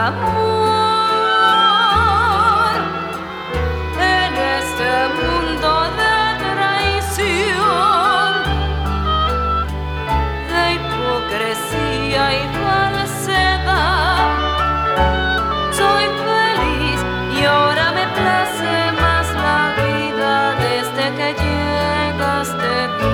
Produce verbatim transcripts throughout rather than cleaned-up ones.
amor en este mundo de traición, de hipocresía y falsedad. Soy feliz y ahora me place más la vida desde que llegaste tú.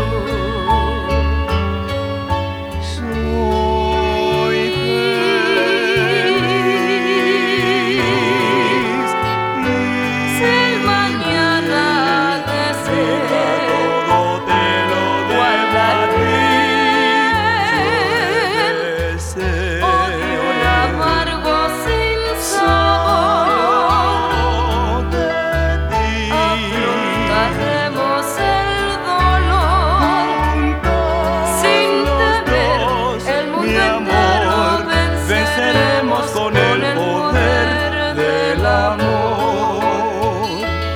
Con el poder del amor.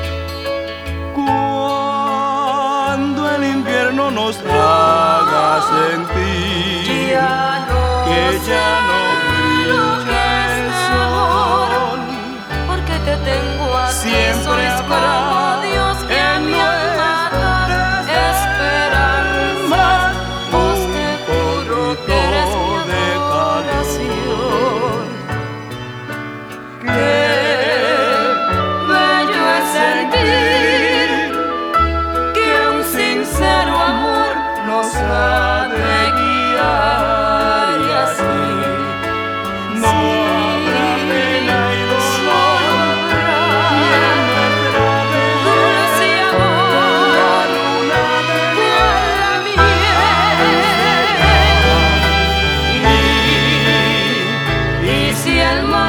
Cuando el invierno nos haga sentir que ya no brilla el sol, porque te tengo a ti, siempre soy habrá como Dios que en mi alma da esperanza. Vos te juro que eres mi adoración. Qué bello es sentir que un sincero amor nos ha de guiar, y así no habrá pena y dolor, y en nuestra dulce amor luna de cual la miel. Y, y si el mar